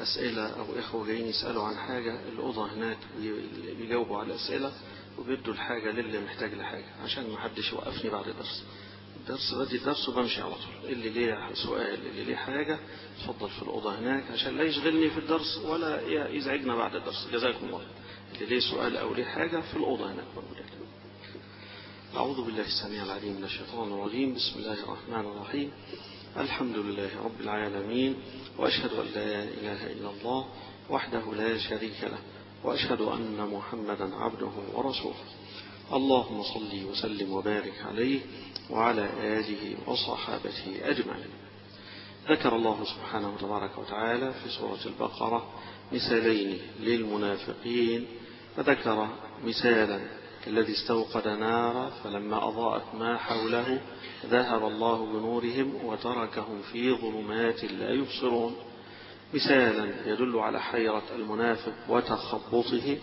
أسئلة أو إخوة جايين يسألوا عن حاجة، الأوضة هناك بيجاوبوا على الأسئلة وبيدوا الحاجة للي محتاج لحاجة عشان ما حدش يوقفني بعد الدرس بدي الدرس وبمشي على طول. اللي ليه سؤال اللي ليه حاجة اتفضل في الأوضة هناك عشان لا يشغلني في الدرس ولا يزعجنا بعد الدرس. جزاكم الله. اللي ليه سؤال أو ليه حاجة في الأوضة هناك موجودة. أعوذ بالله السميع العليم من الشيطان الرجيم. بسم الله الرحمن الرحيم. الحمد لله رب العالمين، وأشهد أن لا إله إلا الله وحده لا شريك له، وأشهد أن محمدا عبده ورسوله. اللهم صل وسلم وبارك عليه وعلى آله وصحابته أجمعين. ذكر الله سبحانه وتبارك وتعالى في سورة البقرة مثالين للمنافقين، فذكر مثالا الذي استوقد نارا فلما أضاءت ما حوله ذهب الله بنورهم وتركهم في ظلمات لا يبصرون. مثالا يدل على حيرة المنافق وتخبطه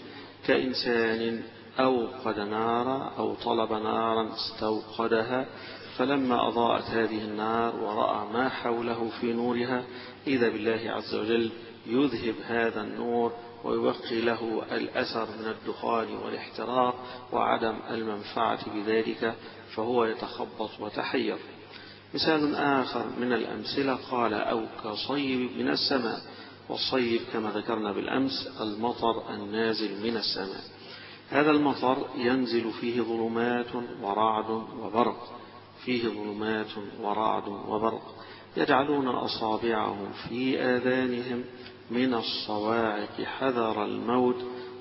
كإنسان أوقد نارا أو طلب نارا استوقدها، فلما أضاءت هذه النار ورأى ما حوله في نورها إذا بالله عز وجل يذهب هذا النور ويبقي له الأثر من الدخان والاحتراق وعدم المنفعة بذلك، فهو يتخبط وتحير. مثال آخر من الأمثلة قال أو كصيب من السماء، والصيب كما ذكرنا بالأمس المطر النازل من السماء. هذا المطر ينزل فيه ظلمات ورعد وبرق، فيه ظلمات ورعد وبرق، يجعلون أصابعهم في آذانهم من الصواعق حذر الموت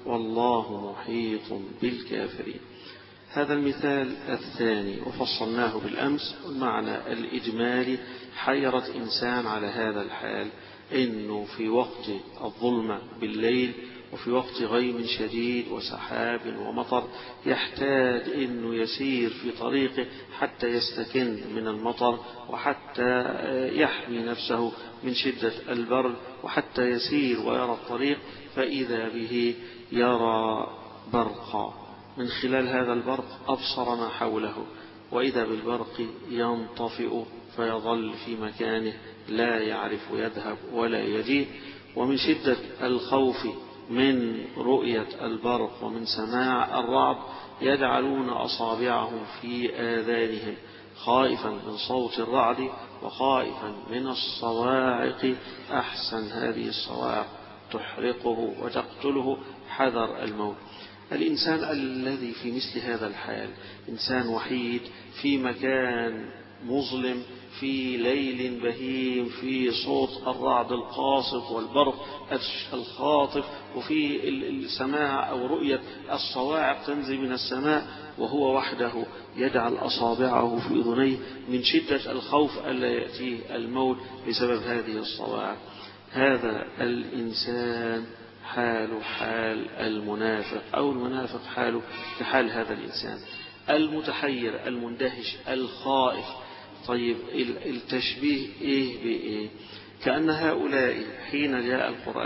والله محيط بالكافرين. هذا المثال الثاني وفصلناه بالأمس. المعنى الإجمالي حيرة إنسان على هذا الحال، إنه في وقت الظلمة بالليل وفي وقت غيم شديد وسحاب ومطر يحتاج إنه يسير في طريقه حتى يستكن من المطر وحتى يحمي نفسه من شدة البرد وحتى يسير ويرى الطريق، فإذا به يرى برقا، من خلال هذا البرق أبصر ما حوله، وإذا بالبرق ينطفئ فيظل في مكانه لا يعرف يذهب ولا يجيء. ومن شدة الخوف من رؤية البرق ومن سماع الرعد يجعلون أصابعهم في آذانهم خائفا من صوت الرعد وخائفا من الصواعق، أحسن هذه الصواعق تحرقه وتقتله حذر الموت. الإنسان الذي في مثل هذا الحال إنسان وحيد في مكان مظلم في ليل بهيم، في صوت الرعد القاصف والبرق الخاطف، وفي السماع أو رؤية الصواعق تنزل من السماء، وهو وحده يجعل أصابعه في أذنيه من شدة الخوف ألا يأتيه الموت بسبب هذه الصواعق. هذا الإنسان حال المنافق، أو المنافق حاله كحال هذا الإنسان المتحير المندهش الخائف. طيب التشبيه إيه بإيه؟ كأن هؤلاء حين جاء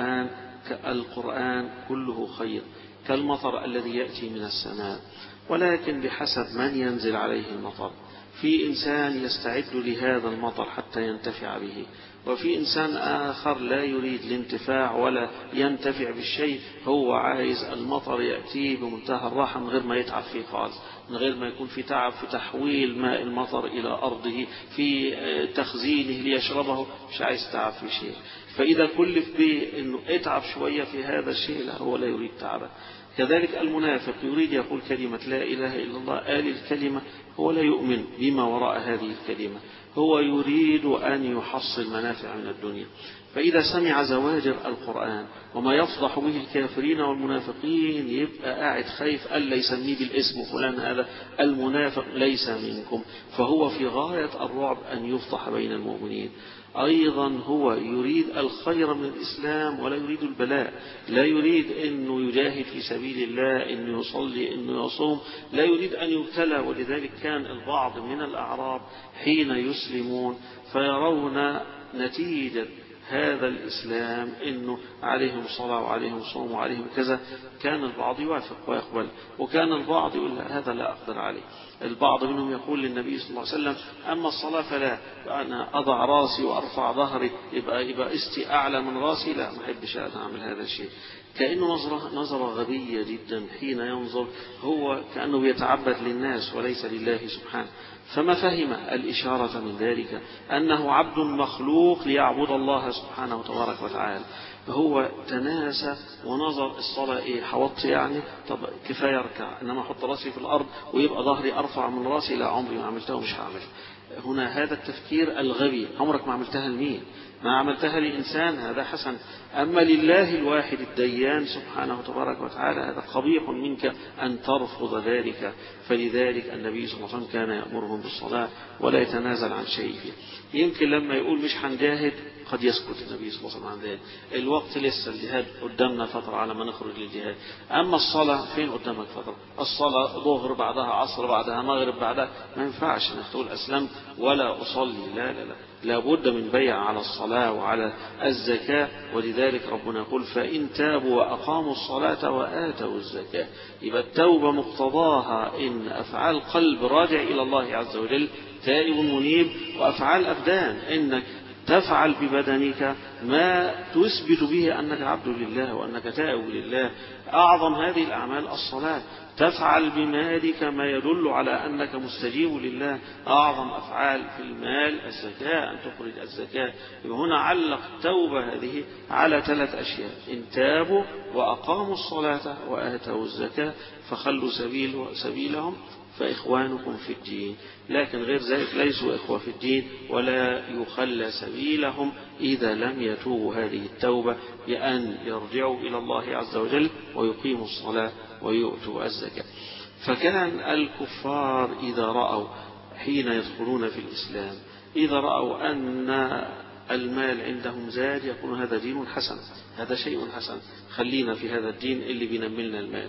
القرآن كله خير كالمطر الذي يأتي من السماء، ولكن بحسب من ينزل عليه المطر. في إنسان يستعد لهذا المطر حتى ينتفع به، وفي إنسان آخر لا يريد الانتفاع ولا ينتفع بالشيء، هو عايز المطر يأتيه بمنتهى الراحة من غير ما يتعب فيه خالص، من غير ما يكون في تعب في تحويل ماء المطر إلى أرضه، في تخزينه ليشربه، مش عايز تعب في شيء. فإذا كلف به أنه اتعب شوية في هذا الشيء، لا، هو لا يريد تعبا. كذلك المنافق يريد يقول كلمة لا إله إلا الله، آل الكلمة، هو لا يؤمن بما وراء هذه الكلمة، هو يريد أن يحصل منافع من الدنيا. فإذا سمع زواجر القرآن وما يفضح به الكافرين والمنافقين يبقى قاعد خايف ألا يسميه بالاسم فلان هذا المنافق ليس منكم، فهو في غاية الرعب أن يفضح بين المؤمنين. أيضا هو يريد الخير من الإسلام ولا يريد البلاء، لا يريد أنه يجاهد في سبيل الله، أنه يصلي، أنه يصوم، لا يريد أن يبتلى. ولذلك كان البعض من الأعراب حين يسلمون فيرون نتيجة هذا الإسلام أنه عليهم صلاة وعليهم صوم وعليهم كذا، كان البعض يوافق ويقبل، وكان البعض يقول هذا لا أقدر عليه. البعض منهم يقول للنبي صلى الله عليه وسلم أما الصلاة فلا، أنا أضع راسي وأرفع ظهري يبقى استي أعلى من راسي، لا ما أحبش أعمل هذا الشيء. كأنه نظرة غبية جدا حين ينظر، هو كأنه بيتعبد للناس وليس لله سبحانه. فما فهم الإشارة من ذلك أنه عبد مخلوق ليعبد الله سبحانه تبارك وتعالى. هو تناسى ونظر الصلاة إيه، حوضت يعني، طب كفاية أركع، إنما أحط راسي في الأرض ويبقى ظهري أرفع من راسي، لا عمري ما عملتها ومش هعمل. هنا هذا التفكير الغبي، عمرك ما عملتها لمين؟ ما عملتها لإنسان، هذا حسن. أما لله الواحد الديان سبحانه تبارك وتعالى هذا قبيح منك أن ترفض ذلك. فلذلك النبي صلى الله عليه وسلم كان يأمرهم بالصلاة ولا يتنازل عن شيء فيه. يمكن لما يقول مش هنجاهد قد يسكت النبي صلى الله عليه وسلم عن ذلك، الوقت لسه، الجهاد قدامنا فترة على ما نخرج للجهاد. أما الصلاة فين قدامك فترة؟ الصلاة ظهر بعدها عصر بعدها مغرب بعدها، ما ينفعش انك تقول أسلمت ولا أصلي، لا لا لا، لابد من بيع على الصلاة وعلى الزكاة. ولذلك ربنا يقول فإن تابوا وأقاموا الصلاة وآتوا الزكاة. يبقى التوبة مقتضاها إن أفعال قلب راجع إلى الله عز وجل تائب منيب، وأفعال أبدان إنك تفعل ببدنك ما تثبت به أنك عبد لله وأنك تائب لله. أعظم هذه الأعمال الصلاة. تفعل بمالك ما يدل على أنك مستجيب لله. أعظم أفعال في المال الزكاة، أن تخرج الزكاة. هنا علق التوبة هذه على 3 أشياء: إن تابوا وأقاموا الصلاة وآتوا الزكاة فخلوا سبيلهم فإخوانكم في الدين. لكن غير ذلك ليسوا إخوة في الدين، ولا يخلى سبيلهم إذا لم يتوبوا هذه التوبة بأن يرجعوا إلى الله عز وجل ويقيموا الصلاة ويؤتوا الزكاة. فكان الكفار إذا رأوا حين يدخلون في الإسلام، إذا رأوا أن المال عندهم زاد يقولون هذا دين حسن، هذا شيء حسن، خلينا في هذا الدين اللي بينملنا المال.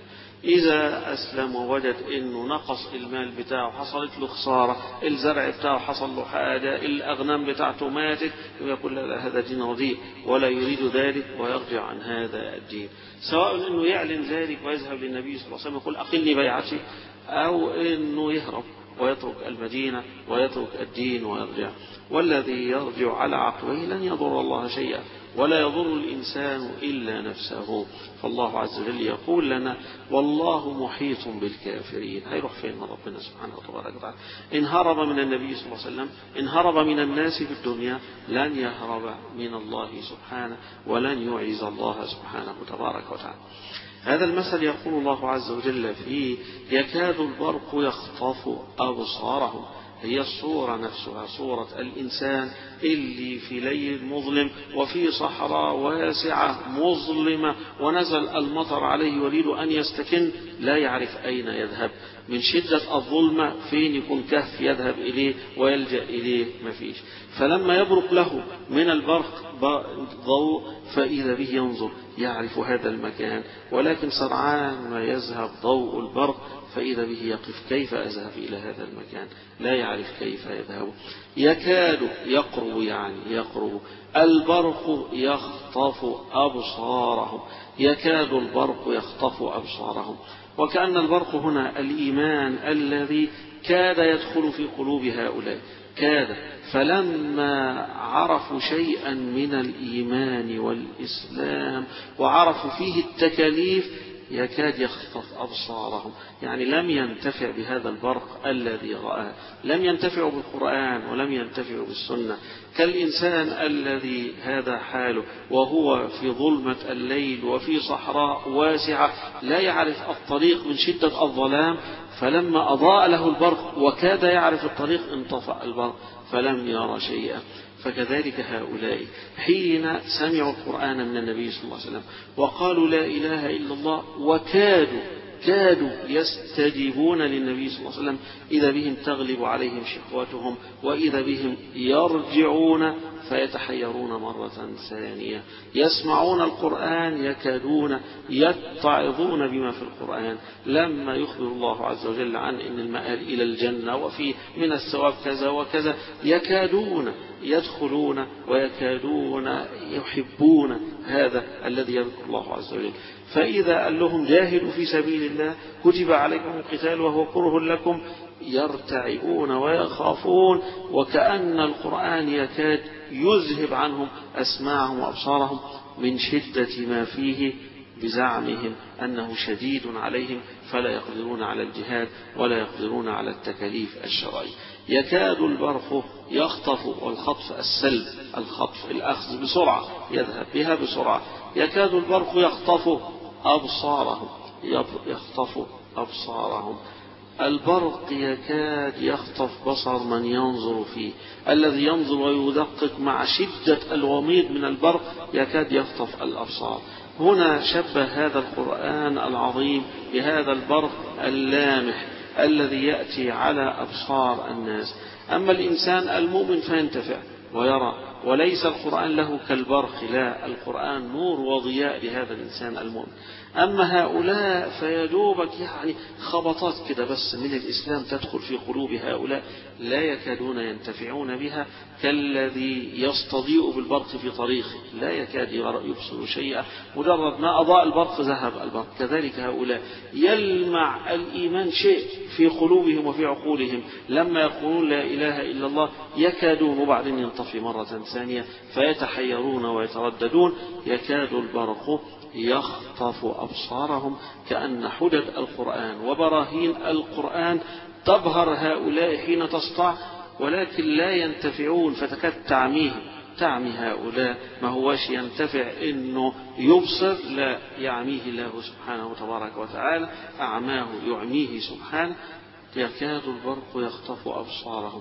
إذا أسلم ووجد أنه نقص المال بتاعه، حصلت له خسارة، الزرع بتاعه حصل له حاجة، الأغنام بتاعته ماتت، يقول لا هذا دين رديء ولا يريد ذلك ويرجع عن هذا الدين. سواء أنه يعلن ذلك ويذهب للنبي صلى الله عليه وسلم يقول أقلني بيعتي، أو أنه يهرب ويترك المدينة ويترك الدين ويرجع. والذي يرجع على عقبيه لن يضر الله شيئا ولا يضر الإنسان إلا نفسه. فالله عز وجل يقول لنا والله محيط بالكافرين. هيروح فين من ربنا سبحانه وتعالى؟ إن هرب من النبي صلى الله عليه وسلم، إن هرب من الناس في الدنيا، لن يهرب من الله سبحانه ولن يعز الله سبحانه تبارك وتعالى. هذا المثل يقول الله عز وجل فيه يكاد البرق يخطف أبصارهم. هي الصورة نفسها صورة الإنسان اللي في ليل مظلم وفي صحراء واسعة مظلمة ونزل المطر عليه يريد أن يستكن، لا يعرف أين يذهب من شدة الظلمة، فين يكون كهف يذهب إليه ويلجأ إليه، ما فيش. فلما يبرق له من البرق ضوء فإذا به ينظر يعرف هذا المكان، ولكن سرعان ما يذهب ضوء البرق فإذا به يقف، كيف أذهب إلى هذا المكان؟ لا يعرف كيف يذهب. يكاد يقرب، يعني يقرب البرق يخطف أبصارهم، يكاد البرق يخطف أبصارهم. وكأن البرق هنا الإيمان الذي كاد يدخل في قلوب هؤلاء، كاد، فلما عرفوا شيئا من الإيمان والإسلام وعرفوا فيه التكاليف يكاد يخطف أبصارهم. يعني لم ينتفع بهذا البرق الذي رآه، لم ينتفع بالقرآن ولم ينتفع بالسنة. كالإنسان الذي هذا حاله وهو في ظلمة الليل وفي صحراء واسعة لا يعرف الطريق من شدة الظلام، فلما أضاء له البرق وكاد يعرف الطريق انطفأ البرق فلم يرى شيئا. فكذلك هؤلاء حين سمعوا القرآن من النبي صلى الله عليه وسلم وقالوا لا إله إلا الله كادوا يستجيبون للنبي صلى الله عليه وسلم، إذا بهم تغلب عليهم شهوتهم وإذا بهم يرجعون فيتحيرون مرة ثانية. يسمعون القرآن يكادون يتعظون بما في القرآن. لما يخبر الله عز وجل عن إن المآل إلى الجنة وفي من الثواب كذا وكذا يكادون يدخلون ويكادون يحبون هذا الذي يذكر الله عز وجل. فإذا قال لهم جاهدوا في سبيل الله كتب عليكم القتال وهو كره لكم، يرتعبون ويخافون، وكأن القرآن يكاد يذهب عنهم أسماعهم وأبصارهم من شدة ما فيه، بزعمهم أنه شديد عليهم فلا يقدرون على الجهاد ولا يقدرون على التكاليف الشرعية. يكاد البرق يخطف، والخطف السلب، الخطف الأخذ بسرعة، يذهب بها بسرعة. يكاد البرق يخطف أبصارهم، يخطف أبصارهم. البرق يكاد يخطف بصر من ينظر فيه، الذي ينظر ويدقق مع شدة الوميض من البرق يكاد يخطف الأبصار. هنا شبه هذا القرآن العظيم بهذا البرق اللامح الذي يأتي على أبصار الناس. أما الإنسان المؤمن فينتفع ويرى، وليس القرآن له كالبرق، لا، القرآن نور وضياء لهذا الإنسان المؤمن. أما هؤلاء فيدوبك خبطات كده بس من الإسلام تدخل في قلوب هؤلاء، لا يكادون ينتفعون بها، كالذي يستضيء بالبرق في طريقه لا يكاد يبصر شيئا، مجرد ما أضاء البرق ذهب البرق. كذلك هؤلاء يلمع الإيمان شيء في قلوبهم وفي عقولهم، لما يقولون لا إله إلا الله يكادون وبعدين ينطفي مرة ثانية فيتحيرون ويترددون. يكاد البرق يخطف أبصارهم، كأن حجج القرآن وبراهين القرآن تبهر هؤلاء حين تسطع، ولكن لا ينتفعون، فتكاد تعمي هؤلاء. ما هواش ينتفع إنه يبصر، لا، يعميه الله سبحانه وتبارك وتعالى، أعماه يعميه سبحانه. يكاد البرق يخطف أبصارهم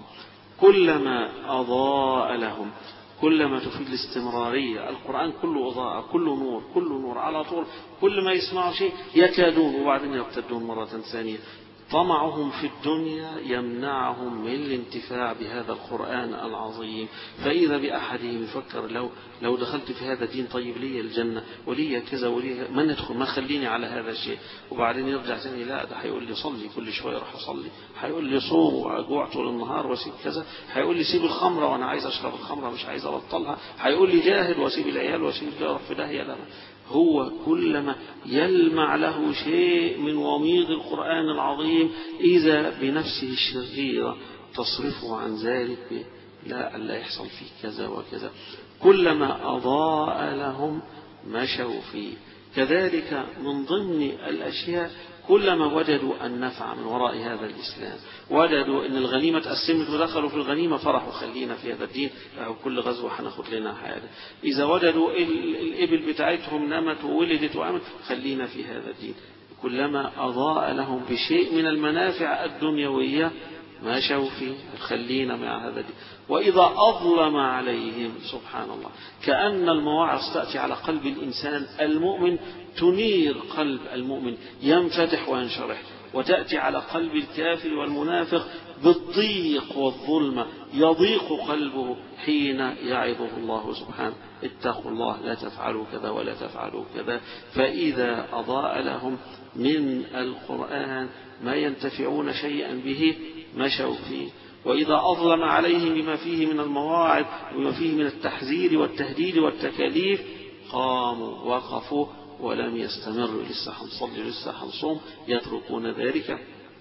كلما أضاء لهم، كلما تفيد الاستمرارية. القرآن كله إضاءة، كله نور، كله نور على طول. كل ما يسمعوا شيء يكادون وبعدين يرتدون مرة ثانية. طمعهم في الدنيا يمنعهم من الانتفاع بهذا القرآن العظيم. فإذا بأحدهم يفكر لو دخلت في هذا الدين طيب لي الجنة ولي كذا ولي، ما ندخل، ما خليني على هذا الشيء. وبعدين يرجع ثاني، لا، ده هيقول لي صلي كل شوية راح أصلي، هيقول لي صوم وأجوع طول النهار واسيب كذا، هيقول لي سيب الخمرة وأنا عايز أشرب الخمرة مش عايز أبطلها، هيقول لي جاهد واسيب العيال واسيب كذا أروح في داهية. لا، هو كلما يلمع له شيء من وميض القرآن العظيم إذا بنفسه الشريرة تصرفه عن ذلك، لا يحصل فيه كذا وكذا. كلما أضاء لهم مشوا فيه. كذلك من ضمن الأشياء كلما وجدوا النفع من وراء هذا الإسلام، وجدوا أن الغنيمة تقسمت ودخلوا في الغنيمة فرحوا، خلينا في هذا الدين، كل غزوة هناخد لنا حاجة. إذا وجدوا الإبل بتاعتهم نمت وولدت وعمت، خلينا في هذا الدين. كلما أضاء لهم بشيء من المنافع الدنيوية مشوا فيه، خلينا مع هذا الدين. وإذا أظلم عليهم، سبحان الله، كأن المواعظ تأتي على قلب الإنسان المؤمن تنير قلب المؤمن ينفتح وينشرح، وتأتي على قلب الكافر والمنافق بالضيق والظلمة يضيق قلبه حين يعظه الله سبحانه، اتقوا الله لا تفعلوا كذا ولا تفعلوا كذا. فإذا أضاء لهم من القرآن ما ينتفعون شيئا به مشوا فيه. وإذا أظلم عليهم بما فيه من المواعظ وما فيه من التحذير والتهديد والتكاليف قاموا وقفوا ولم يستمروا، لسه هنصلي لسه هنصوم، يتركون ذلك.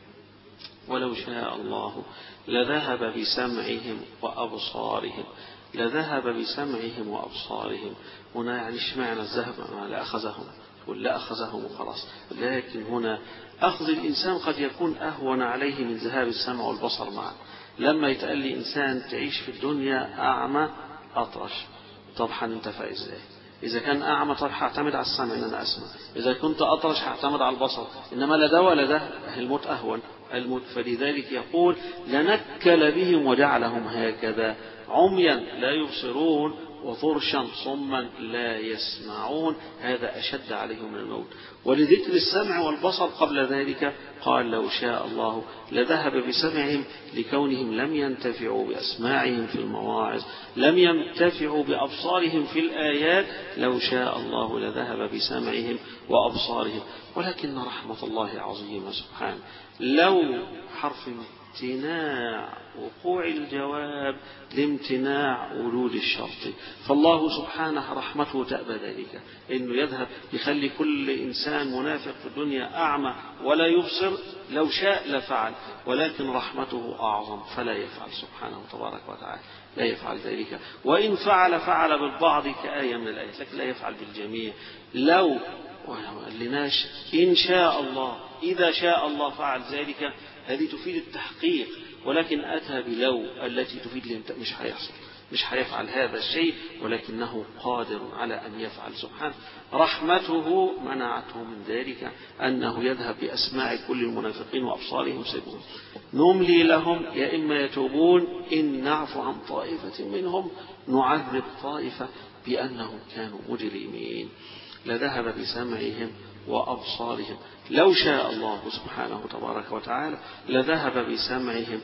ولو شاء الله لذهب بسمعهم وأبصارهم، لذهب بسمعهم وأبصارهم. هنا يعني اشمعنى الذهب؟ لا أخذهم ولا أخذهم وخلاص، لكن هنا أخذ الإنسان قد يكون أهون عليه من ذهاب السمع والبصر معا. لما يتقال لي إنسان تعيش في الدنيا أعمى أطرش، طب هننتفع إزاي؟ إذا كان أعمى طب هعتمد على السمع إن أنا أسمع، إذا كنت أطرش هعتمد على البصر، إنما لا ده ولا ده، الموت أهون الموت. فلذلك يقول لنكل بهم وجعلهم هكذا عميا لا يبصرون وطرشا صما لا يسمعون، هذا أشد عليهم من الموت. ولذكر السمع والبصر قبل ذلك قال لو شاء الله لذهب بسمعهم، لكونهم لم ينتفعوا بأسماعهم في المواعظ، لم ينتفعوا بأبصارهم في الآيات. لو شاء الله لذهب بسمعهم وأبصارهم، ولكن رحمة الله عظيمة سبحانه. لو حرف امتناع وقوع الجواب لامتناع ولود الشرط. فالله سبحانه رحمته تأبى ذلك، إنه يذهب يخلي كل إنسان منافق في الدنيا أعمى ولا يبصر، لو شاء لفعل، ولكن رحمته أعظم فلا يفعل سبحانه تبارك وتعالى، لا يفعل ذلك. وإن فعل فعل بالبعض كآية من الآيات، لكن لا يفعل بالجميع. لو لناش إن شاء الله، إذا شاء الله فعل ذلك، هذه تفيد التحقيق، ولكن أتى بلو التي تفيد مش هيحصل، مش هيفعل هذا الشيء، ولكنه قادر على أن يفعل سبحانه. رحمته منعته من ذلك، أنه يذهب بأسماع كل المنافقين وأبصارهم سيئون. نملي لهم يا إما يتوبون، إن نعفو عن طائفة منهم نعذب طائفة بأنهم كانوا مجرمين. لذهب بسمعهم وأبصارهم، لو شاء الله سبحانه تبارك وتعالى لذهب بسمعهم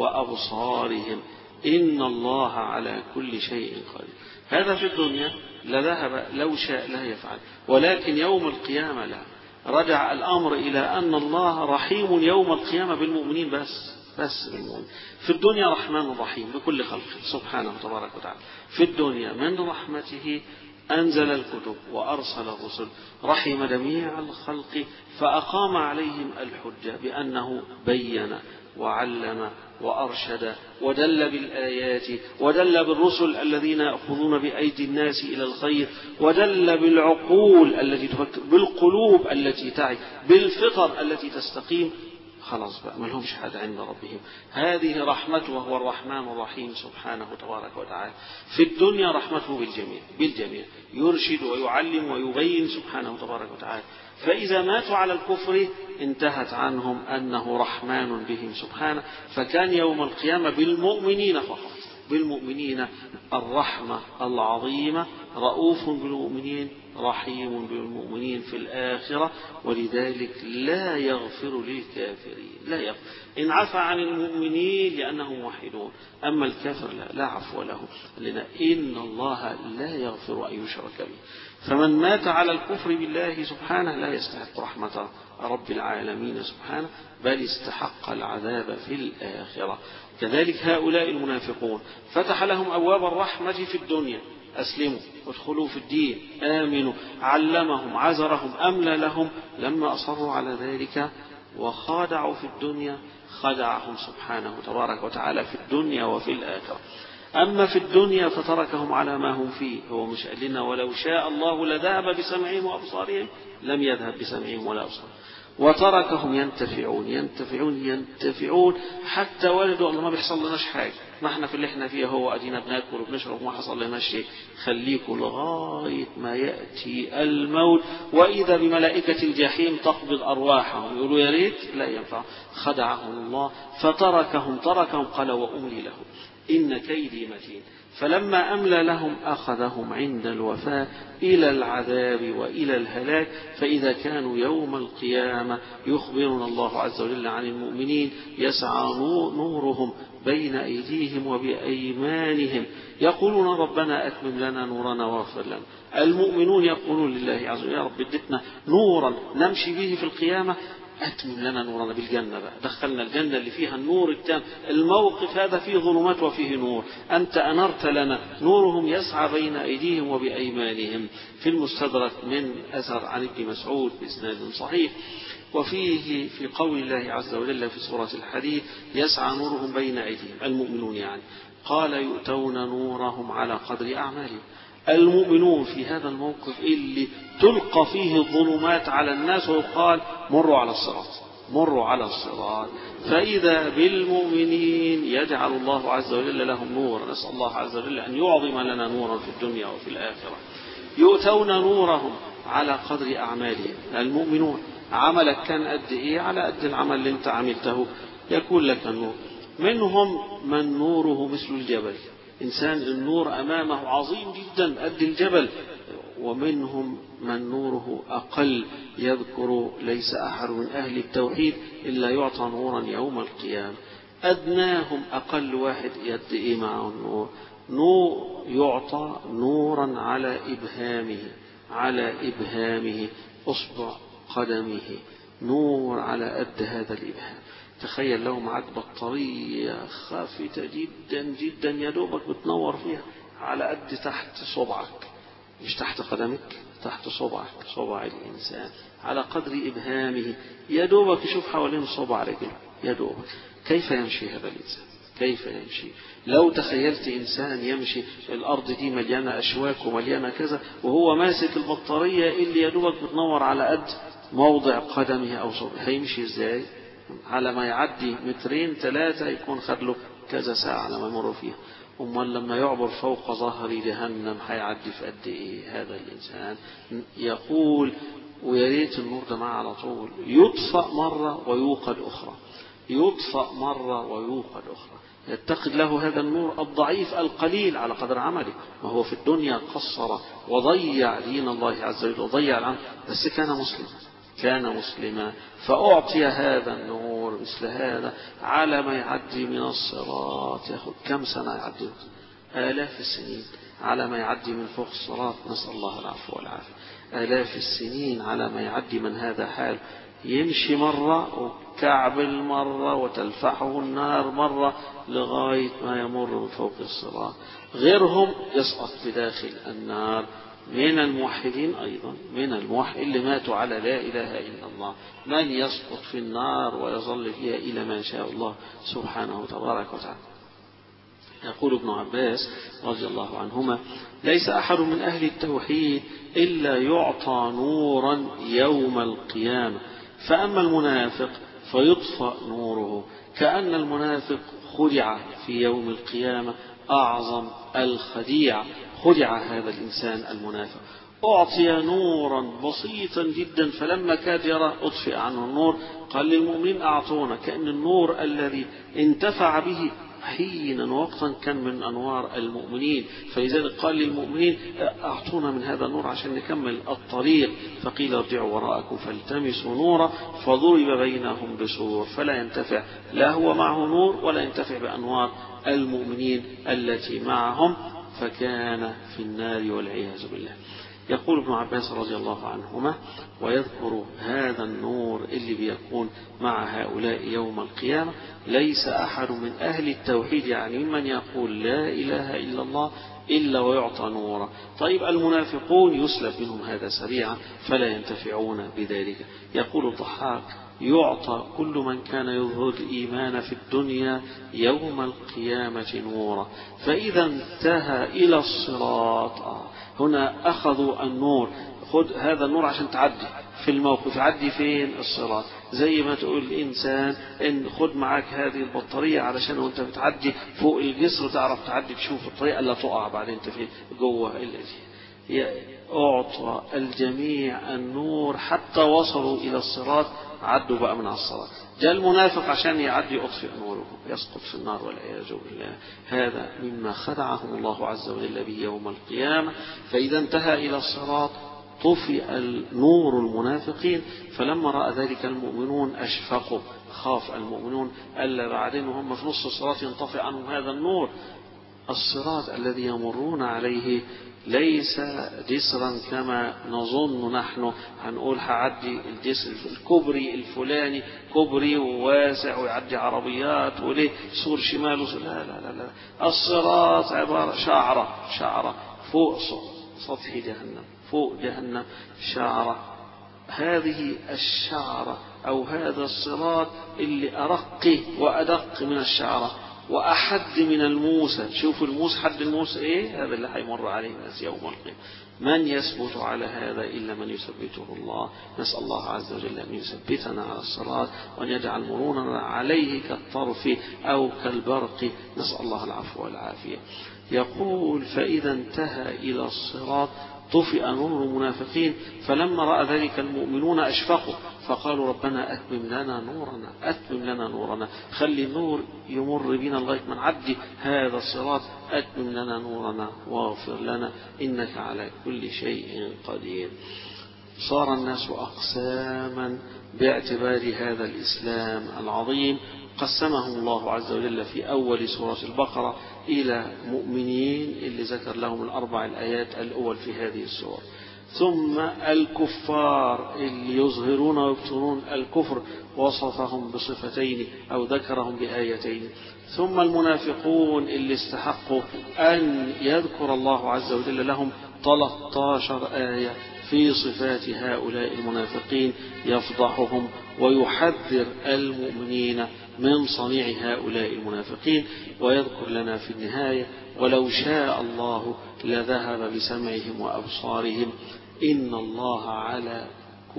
وأبصارهم، إن الله على كل شيء قدير. هذا في الدنيا لذهب، لو شاء لا يفعل، ولكن يوم القيامة لا. رجع الأمر إلى أن الله رحيم يوم القيامة بالمؤمنين بس بالمؤمنين. في الدنيا رحمن رحيم بكل خلقه سبحانه تبارك وتعالى. في الدنيا من رحمته أنزل الكتب وأرسل الرسل، رحم جميع الخلق، فأقام عليهم الحجة بأنه بين وعلم وأرشد ودل بالآيات، ودل بالرسل الذين يأخذون بأيدي الناس إلى الخير، ودل بالعقول التي تفكر، بالقلوب التي تعي، بالفطر التي تستقيم. خلاص بقى ما لهمش حد عند ربهم. هذه رحمته، وهو الرحمن الرحيم سبحانه تبارك وتعالى. في الدنيا رحمته بالجميع يرشد ويعلم ويبين سبحانه تبارك وتعالى. فإذا ماتوا على الكفر انتهت عنهم أنه رحمن بهم سبحانه، فكان يوم القيامة بالمؤمنين فقط، بالمؤمنين الرحمة العظيمة، رؤوف بالمؤمنين رحيم بالمؤمنين في الآخرة. ولذلك لا يغفر للكافرين، لا يغفر إن عفى عن المؤمنين لأنهم موحدون، أما الكافر لا عفو له، لأن إن الله لا يغفر أن يشرك به. فمن مات على الكفر بالله سبحانه لا يستحق رحمة رب العالمين سبحانه، بل استحق العذاب في الآخرة. كذلك هؤلاء المنافقون فتح لهم أبواب الرحمة في الدنيا، أسلموا وادخلوا في الدين، آمنوا، علمهم، عزرهم، أملى لهم. لما أصروا على ذلك وخادعوا في الدنيا خدعهم سبحانه تبارك وتعالى في الدنيا وفي الآخرة. أما في الدنيا فتركهم على ما هم فيه. هو مش قال لنا ولو شاء الله لذهب بسمعهم وأبصارهم؟ لم يذهب بسمعهم ولا أبصارهم، وتركهم ينتفعون حتى ولدوا الله ما بيحصل لناش حاجة، ما احنا في اللي احنا فيه هو أدينا بناكل وبنشرب وما حصل لناش شيء. خليكم لغاية ما يأتي الموت، وإذا بملائكة الجحيم تقبض أرواحهم، يقولوا يا ريت، لا ينفع. خدعهم الله فتركهم قال وأملي لهم إن كيدي متين. فلما أملى لهم أخذهم عند الوفاة إلى العذاب وإلى الهلاك. فإذا كانوا يوم القيامة يخبرنا الله عز وجل عن المؤمنين يسعى نورهم بين أيديهم وبأيمانهم، يقولون ربنا أتمم لنا نورنا واغفر لنا. المؤمنون يقولون لله عز وجل يا رب ادتنا نورا نمشي به في القيامة، أتمم لنا نورنا بالجنة بقى، دخلنا الجنة اللي فيها النور التام. الموقف هذا فيه ظلمات وفيه نور، أنت أنرت لنا. نورهم يسعى بين أيديهم وبأيمانهم. في المستدرك من أثر عن ابن مسعود بإسناد صحيح، وفيه في قول الله عز وجل في سورة الحديد يسعى نورهم بين أيديهم، المؤمنون يعني، قال يؤتون نورهم على قدر أعمالهم. المؤمنون في هذا الموقف اللي تلقى فيه الظلمات على الناس ويقال مروا على الصراط، فإذا بالمؤمنين يجعل الله عز وجل لهم نورا. نسأل الله عز وجل أن يعظم لنا نورا في الدنيا وفي الآخرة. يؤتون نورهم على قدر أعمالهم. المؤمنون عملك كان قد إيه؟ على قد العمل اللي انت عملته يكون لك النور. منهم من نوره مثل الجبل، إنسان النور أمامه عظيم جدا قد الجبل. ومنهم من نوره أقل، يذكر ليس أحد من أهل التوحيد إلا يعطى نورا يوم القيامة. أدناهم أقل واحد يدعي معه النور، يعطى نورا على إبهامه أصبع قدمه، نور على قد هذا الإبهام. تخيل لو معك بطارية خافتة جدا جدا يا دوبك بتنور فيها على قد تحت صبعك، مش تحت قدمك، تحت صبعك، صبع الإنسان على قدر إبهامه، يا دوبك يشوف حوالين صبع رجله يا دوبك. كيف يمشي هذا الإنسان؟ كيف يمشي؟ لو تخيلت إنسان يمشي الأرض دي مليانة أشواك ومليانة كذا وهو ماسك البطارية اللي يا دوبك بتنور على قد موضع قدمه أو صبعه، هيمشي إزاي؟ على ما يعدي 2-3 يكون خد له كذا ساعة على ما يمر فيها. أمال لما يعبر فوق ظهر جهنم هيعدي في قد إيه هذا الإنسان؟ يقول ويا ريت النور ده معه على طول، يطفأ مرة ويوقد أخرى، يطفأ مرة ويوقد أخرى. يتقد له هذا النور الضعيف القليل على قدر عمله، ما هو في الدنيا قصر وضيع دين الله عز وجل وضيع العمل، بس كان مسلما، كان مسلما فأعطي هذا النور مثل هذا على ما يعدي من الصراط. ياخذ كم سنة يعدي؟ آلاف السنين على ما يعدي من فوق الصراط، نسأل الله العفو والعافية. آلاف السنين على ما يعدي من هذا حال، يمشي مرة وكعبل مرة وتلفحه النار مرة لغاية ما يمر من فوق الصراط. غيرهم يسقط بداخل النار من الموحدين أيضا، من الموحد اللي ماتوا على لا إله إلا الله، من يسقط في النار ويظل فيها إلى ما شاء الله سبحانه تبارك وتعالى. يقول ابن عباس رضي الله عنهما: ليس أحد من أهل التوحيد إلا يعطى نورا يوم القيامة، فأما المنافق فيطفأ نوره، كأن المنافق خدع في يوم القيامة أعظم الخديع. خدع هذا الإنسان المنافق، أعطي نورا بسيطا جدا فلما كاد يرى أطفئ عنه النور. قال للمؤمنين أعطونا، كأن النور الذي انتفع به حينا وقتا كان من أنوار المؤمنين، فلذلك قال للمؤمنين أعطونا من هذا النور عشان نكمل الطريق. فقيل ارجعوا وراءكم فالتمسوا نورا فضرب بينهم بسور، فلا ينتفع لا هو معه نور ولا ينتفع بأنوار المؤمنين التي معهم، فكان في النار والعياذ بالله. يقول ابن عباس رضي الله عنهما ويذكر هذا النور اللي بيكون مع هؤلاء يوم القيامة: ليس أحد من أهل التوحيد، يعني ممن يقول لا إله إلا الله، إلا ويعطى نورا. طيب المنافقون يسلب منهم هذا سريعا فلا ينتفعون بذلك. يقول الضحاك: يعطى كل من كان يظهر الإيمان في الدنيا يوم القيامة نورا، فإذا انتهى إلى الصراط، هنا أخذوا النور، خذ هذا النور عشان تعدي في الموقف. عدي فين؟ الصراط. زي ما تقول الإنسان إن خذ معك هذه البطارية علشان وانت بتعدي فوق الجسر تعرف تعدي تشوف الطريقة لا تقع بعدين انت فين جوه أعطى الجميع النور حتى وصلوا إلى الصراط، عدوا بقى من على الصراط. جاء المنافق عشان يعدي أطفئ نوره يسقط في النار والعياذ بالله. هذا مما خدعهم الله عز وجل به يوم القيامة. فإذا انتهى إلى الصراط طفئ نور المنافقين، فلما رأى ذلك المؤمنون أشفقوا، خاف المؤمنون ألا بعدين وهم في نص الصراط ينطفئ عنهم هذا النور. الصراط الذي يمرون عليه ليس جسرا كما نظن نحن، هنقول هعدي الجسر الكوبري الفلاني كوبري وواسع ويعدي عربيات وليه سور شمال لا لا لا لا. الصراط عبارة شعرة فوق سطح جهنم، فوق جهنم شعرة. هذه الشعرة أو هذا الصراط اللي أرق وأدق من الشعرة وأحد من الموسى. شوفوا الموسى، حد الموسى إيه؟ هذا اللي هيمر عليه الناس يوم القيامة. من يثبت على هذا إلا من يثبته الله. نسأل الله عز وجل أن يثبتنا على الصراط وأن يجعل مرورنا عليه كالطرف أو كالبرق، نسأل الله العفو والعافية. يقول: فإذا انتهى إلى الصراط طفئ نور المنافقين، فلما رأى ذلك المؤمنون أشفقوا فقالوا: ربنا أتمم لنا نورنا، أتمم لنا نورنا، خلي النور يمر بنا لغاية ما نعدي هذا الصراط، أتمم لنا نورنا واغفر لنا إنك على كل شيء قدير. صار الناس أقساما باعتبار هذا الإسلام العظيم. قسمهم الله عز وجل في أول سورة البقرة إلى مؤمنين اللي ذكر لهم 4 الآيات الأول في هذه السورة، ثم الكفار اللي يظهرون ويبطنون الكفر وصفهم بصفتين أو ذكرهم بآيتين. ثم المنافقون اللي استحقوا أن يذكر الله عز وجل لهم 13 آية في صفات هؤلاء المنافقين يفضحهم ويحذر المؤمنين من صنيع هؤلاء المنافقين، ويذكر لنا في النهاية: ولو شاء الله لذهب بسمعهم وأبصارهم إن الله على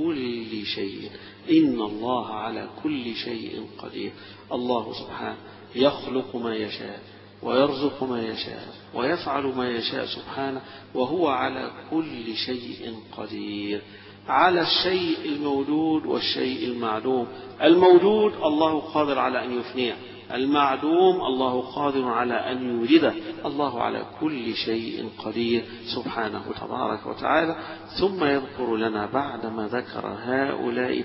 كل شيء قدير. الله سبحانه يخلق ما يشاء ويرزق ما يشاء ويفعل ما يشاء سبحانه، وهو على كل شيء قدير، على الشيء الموجود والشيء المعدوم. الموجود الله قادر على أن يفنيه، المعدوم الله قادر على أن يوجده. الله على كل شيء قدير سبحانه تبارك وتعالى. ثم يذكر لنا بعدما ذكر هؤلاء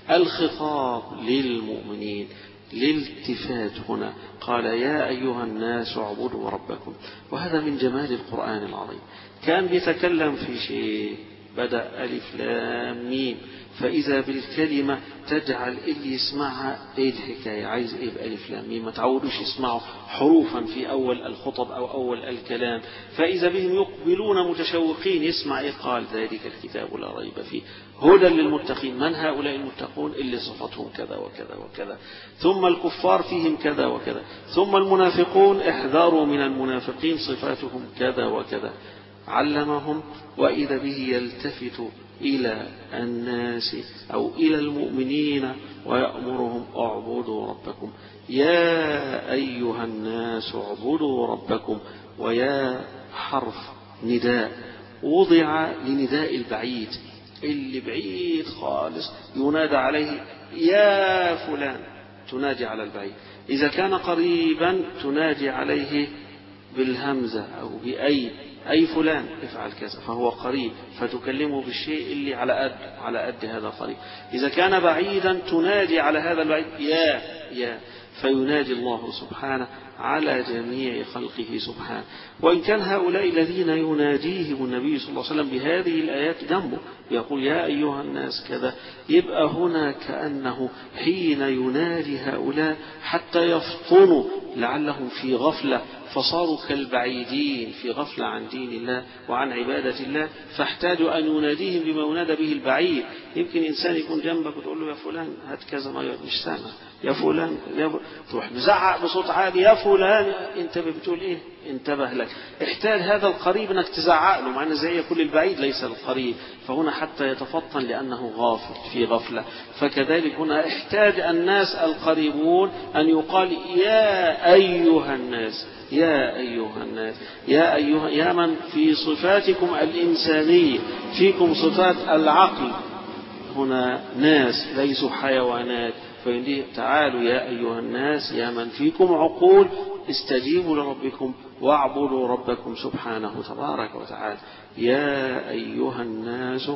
الخطاب للمؤمنين للالتفات هنا، قال: يا أيها الناس اعبدوا ربكم. وهذا من جمال القرآن العظيم. كان بيتكلم في شيء بدأ ألف لام ميم، فإذا بالكلمة تجعل اللي يسمعها إيه الحكاية، عايز إيه بألف لام ميم، ما تعودوش يسمعوا حروفا في أول الخطب أو أول الكلام، فإذا بهم يقبلون متشوقين يسمع إيه، قال: ذلك الكتاب لا ريب فيه هدى للمتقين. من هؤلاء المتقون؟ اللي صفتهم كذا وكذا وكذا. ثم الكفار فيهم كذا وكذا. ثم المنافقون احذروا من المنافقين صفاتهم كذا وكذا. علمهم، وإذا به يلتفت إلى الناس أو إلى المؤمنين ويأمرهم: اعبدوا ربكم. يا أيها الناس اعبدوا ربكم. ويا حرف نداء وضع لنداء البعيد، اللي بعيد خالص ينادى عليه: يا فلان، تنادي على البعيد. إذا كان قريبا تنادي عليه بالهمزة أو أي فلان افعل كذا، فهو قريب فتكلمه بالشيء اللي على قد هذا قريب. إذا كان بعيدا تنادي على هذا البعيد: يا فينادي الله سبحانه على جميع خلقه سبحانه. وإن كان هؤلاء الذين يناديهم النبي صلى الله عليه وسلم بهذه الآيات جنبه يقول: يا أيها الناس كذا، يبقى هنا كأنه حين ينادي هؤلاء حتى يفطنوا لعلهم في غفلة، فصاروا كالبعيدين في غفلة عن دين الله وعن عبادة الله، فاحتاجوا أن يناديهم بما ينادى به البعيد. يمكن إنسان يكون جنبك وتقول له: يا فلان هات كذا، ما مش سامع، يا فلان تروح مزعق بصوت عالي: يا فلان، انت بتقول ايه؟ انتبه لك. احتاج هذا القريب انك تزعق له، مع ان زي كل البعيد ليس القريب، فهنا حتى يتفطن لانه غافل في غفلة. فكذلك هنا احتاج الناس القريبون ان يقال: يا ايها الناس، يا أيها الناس، يا من في صفاتكم الإنسانية، فيكم صفات العقل. هنا ناس ليسوا حيوانات، فينديه: تعالوا يا أيها الناس، يا من فيكم عقول، استجيبوا لربكم واعبدوا ربكم سبحانه تبارك وتعالى. يا أيها الناس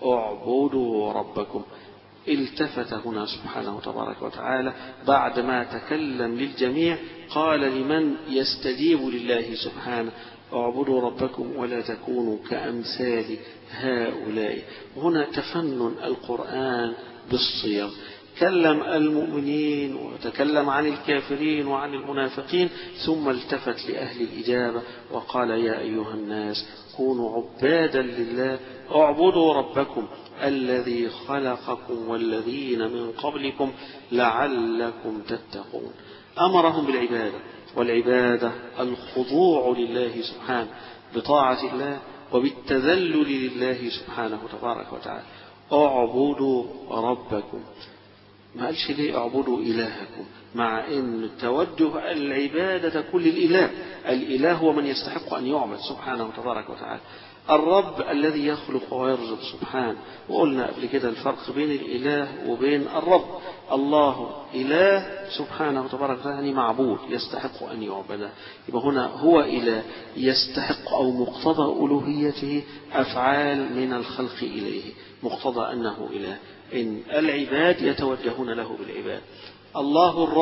اعبدوا ربكم. التفت هنا سبحانه تبارك وتعالى بعدما تكلم للجميع قال لمن يستجيب لله سبحانه: اعبدوا ربكم ولا تكونوا كأمثال هؤلاء. هنا تفنن القرآن بالصيغ، كلم المؤمنين وتكلم عن الكافرين وعن المنافقين، ثم التفت لأهل الإجابة وقال: يا أيها الناس كونوا عبادا لله، اعبدوا ربكم الذي خلقكم والذين من قبلكم لعلكم تتقون. أمرهم بالعبادة، والعبادة الخضوع لله سبحانه بطاعة الله وبالتذلل لله سبحانه تبارك وتعالى. اعبدوا ربكم، ما قالش ليه اعبدوا إلهكم، مع أن توجه العبادة كل الإله هو من يستحق أن يعبد سبحانه تبارك وتعالى. الرب الذي يخلق ويرزق سبحانه. وقلنا قبل كده الفرق بين الإله وبين الرب. الله إله سبحانه تبارك وتعالى يعني معبود يستحق أن يعبد، يبقى هنا هو إله يستحق أو مقتضى ألوهيته أفعال من الخلق إليه، مقتضى أنه إله إن العباد يتوجهون له بالعباد. الله الرب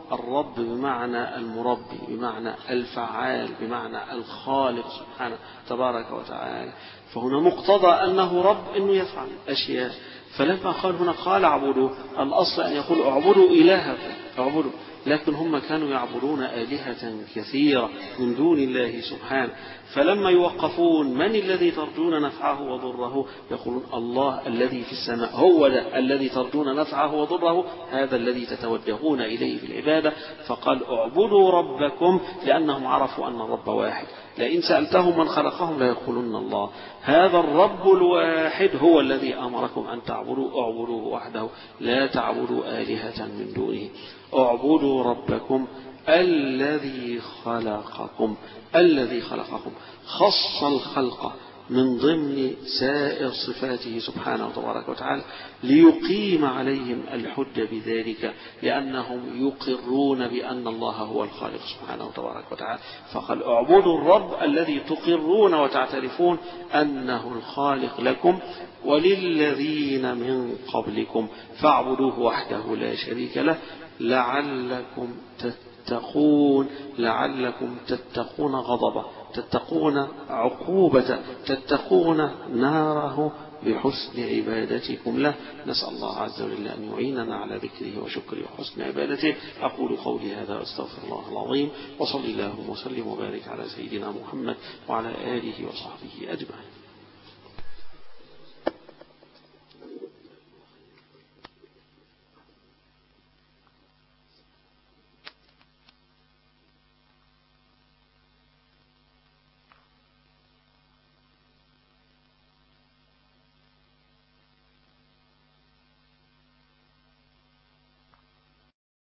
الرب بمعنى المربي، بمعنى الفعال، بمعنى الخالق سبحانه تبارك وتعالى. فهنا مقتضى أنه رب أنه يفعل أشياء. فلما قال هنا قال اعبدوا، الأصل أن يقول اعبدوا إلهكم، اعبدوا، لكن هم كانوا يعبدون آلهة كثيرة من دون الله سبحانه. فلما يوقفون من الذي ترجون نفعه وضره، يقولون الله الذي في السماء هو ده الذي ترجون نفعه وضره، هذا الذي تتوجهون إليه في العبادة. فقال اعبدوا ربكم، لأنهم عرفوا أن الرب واحد. لئن سألتهم من خلقهم لا يقولون الله. هذا الرب الواحد هو الذي أمركم أن تعبدوا، اعبدوه وحده لا تعبدوا آلهة من دونه. اعبدوا ربكم الذي خلقكم. الذي خلقكم خص الخلق من ضمن سائر صفاته سبحانه وتبارك وتعالى ليقيم عليهم الحجة بذلك، لأنهم يقرون بأن الله هو الخالق سبحانه وتبارك وتعالى. فقال اعبدوا الرب الذي تقرون وتعترفون أنه الخالق لكم وللذين من قبلكم فاعبدوه وحده لا شريك له لعلكم تتقون. لعلكم تتقون غضبه، تتقون عقوبته، تتقون ناره بحسن عبادتكم له. نسأل الله عز وجل أن يعيننا على ذكره وشكره وحسن عبادته. أقول قولي هذا واستغفر الله العظيم، وصلي اللهم وسلم وبارك على سيدنا محمد وعلى آله وصحبه أجمعين.